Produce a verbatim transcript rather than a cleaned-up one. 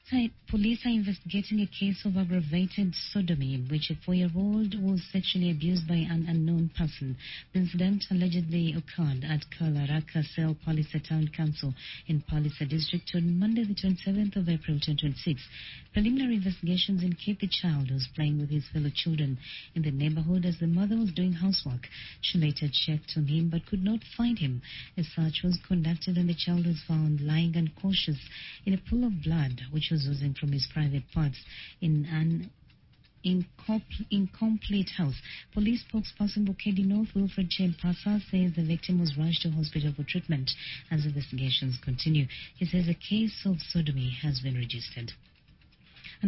are, police are investigating a case of aggravated sodomy in which a four-year-old was sexually abused by an unknown person. The incident allegedly occurred at Kalaraka Cell Palisa Town Council in Palisa District on Monday the twenty-seventh of April twenty twenty-six. Preliminary investigations indicate the child was playing with his fellow children in the neighborhood as the mother was doing housework. She later checked on him but could not find him. A search was conducted and the child was found lying unconscious in a pool of blood which was oozing from his private parts in an incom- incomplete house. Police spokesperson Bukedi North Wilfred Chempasa says the victim was rushed to hospital for treatment as investigations continue. He says a case of sodomy has been registered.